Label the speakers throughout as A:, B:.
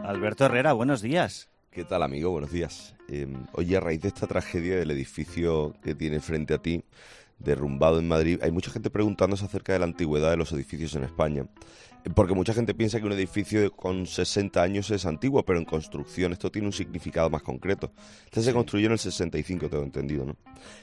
A: Alberto Herrera, buenos días.
B: ¿Qué tal, amigo? Buenos días. Oye, a raíz de esta tragedia del edificio que tiene frente a ti, derrumbado en Madrid, hay mucha gente preguntándose acerca de la antigüedad de los edificios en España. Porque mucha gente piensa que un edificio con 60 años es antiguo, pero en construcción esto tiene un significado más concreto. Este se construyó en el 65, tengo entendido, ¿no?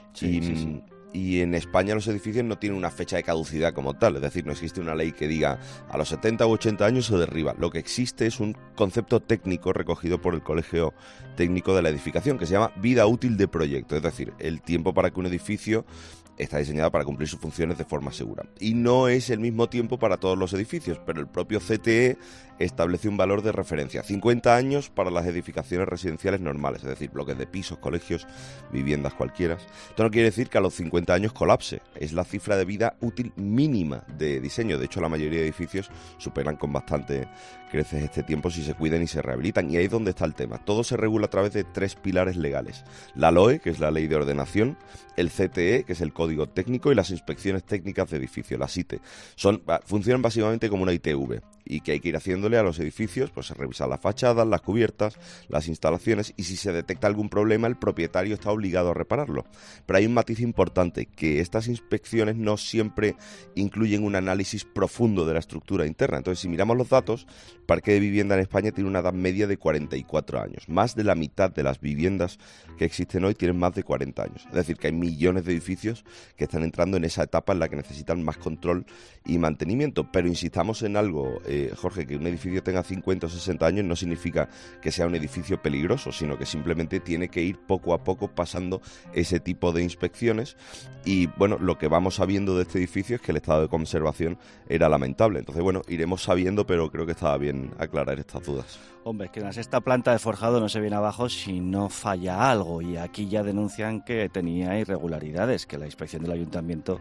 A: Sí.
B: Y en España los edificios no tienen una fecha de caducidad como tal, es decir, no existe una ley que diga a los 70 u 80 años se derriba. Lo que existe es un concepto técnico recogido por el Colegio Técnico de la Edificación que se llama vida útil de proyecto, es decir, el tiempo para que un edificio está diseñado para cumplir sus funciones de forma segura. Y no es el mismo tiempo para todos los edificios, pero el propio CTE establece un valor de referencia, 50 años para las edificaciones residenciales normales, es decir, bloques de pisos, colegios, viviendas cualquiera. Esto no quiere decir que a los 50 años colapse, es la cifra de vida útil mínima de diseño. De hecho, la mayoría de edificios superan con bastante creces este tiempo si se cuidan y se rehabilitan. Y ahí es donde está el tema. Todo se regula a través de 3 pilares legales. La LOE, que es la Ley de Ordenación, el CTE, que es el Código Técnico, y las inspecciones técnicas de edificio, las ITE. Funcionan básicamente como una ITV. Y que hay que ir haciéndole a los edificios, pues revisar las fachadas, las cubiertas, las instalaciones, y si se detecta algún problema, el propietario está obligado a repararlo. Pero hay un matiz importante, que estas inspecciones no siempre incluyen un análisis profundo de la estructura interna. Entonces, si miramos los datos, el parque de vivienda en España tiene una edad media de 44 años. Más de la mitad de las viviendas que existen hoy tienen más de 40 años. Es decir, que hay millones de edificios que están entrando en esa etapa en la que necesitan más control y mantenimiento. Pero insistamos en algo, Jorge, que un edificio tenga 50 o 60 años no significa que sea un edificio peligroso, sino que simplemente tiene que ir poco a poco pasando ese tipo de inspecciones. Y bueno, lo que vamos sabiendo de este edificio es que el estado de conservación era lamentable. Entonces, bueno, iremos sabiendo, pero creo que estaba bien aclarar estas dudas.
A: Hombre, es que en la 6ª planta de forjado no se viene abajo si no falla algo, y aquí ya denuncian que tenía irregularidades, que la inspección del ayuntamiento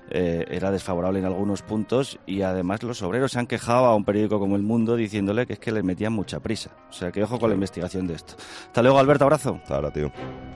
A: era desfavorable en algunos puntos, y además los obreros se han quejado a un periódico como El Mundo diciéndole que es que les metían mucha prisa. O sea, que ojo con la investigación de esto. Hasta luego, Alberto, abrazo.
B: Hasta ahora, tío.